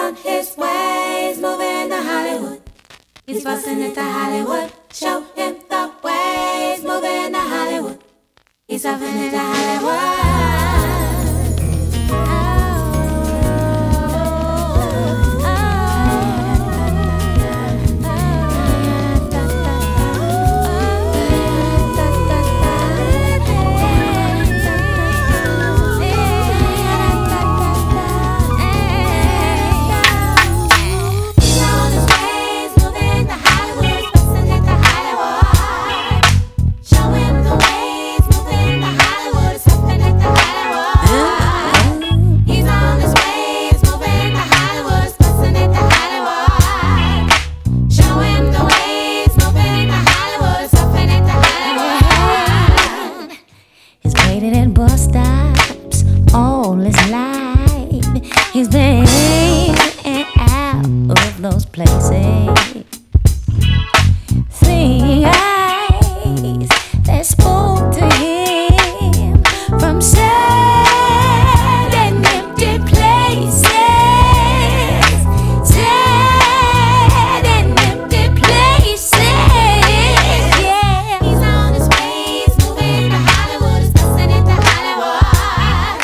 on his way, he's moving to Hollywood. He's busting into Hollywood. Show him the way, he's moving to Hollywood. He's huffing into Hollywood. At bus stops all his life. He's been in and out of those places. Seeing eyes that spoke to him from sad and empty places. Sad and empty places. Yeah. He's on his way, he's moving to Hollywood. He's busting into Hollywood.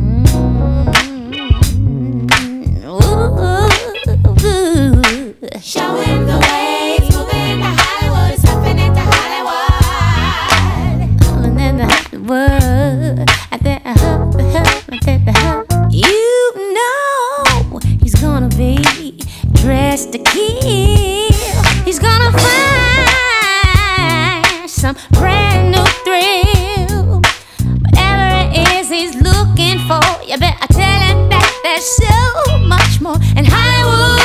Show him the way, he's moving to Hollywood. He's huffing into Hollywood. All in the Hollywood. At the hub. You know he's gonna be dressed to kill. He's gonna find some brand new thrill. Whatever it is he's looking for, you better tell him that there's so much more in Hollywood.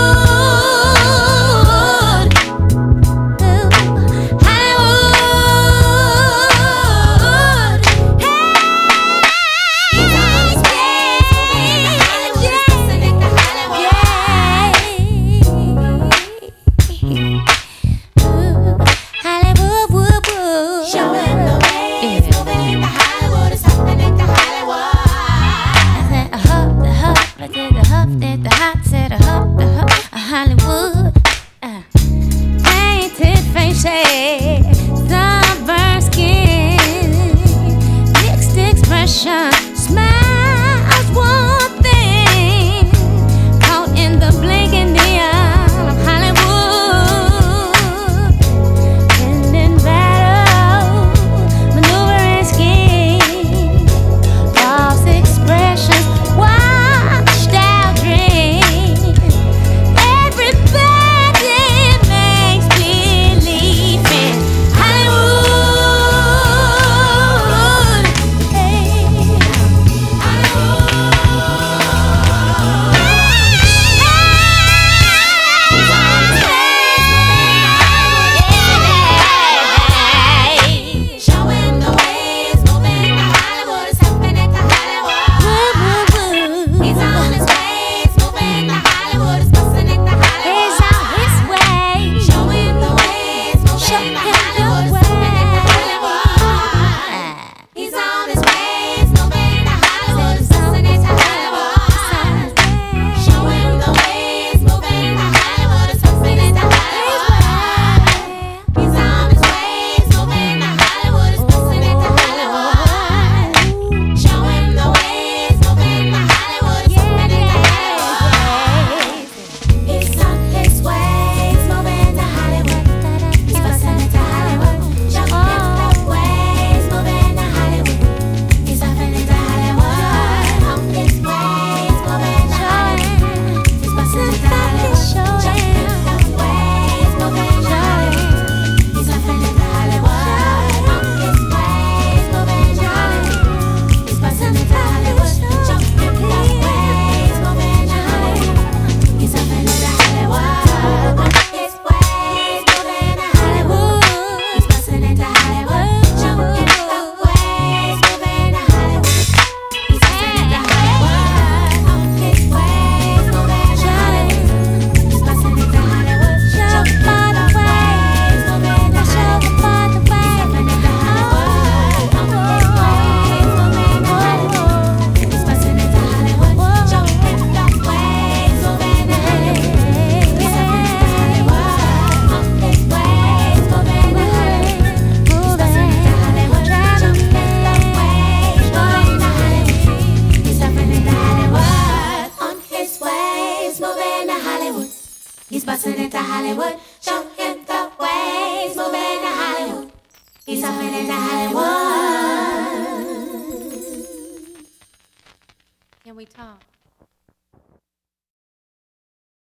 Hollywood, painted faces, sunburned skin, mixed expression, smiles one thing, caught in the blinking neon of Hollywood, in battle, maneuvering scheme, false expressions, washed out dreams. busting into Hollywood. Show him the way. He's moving into Hollywood. He's moving into Hollywood. Can we talk?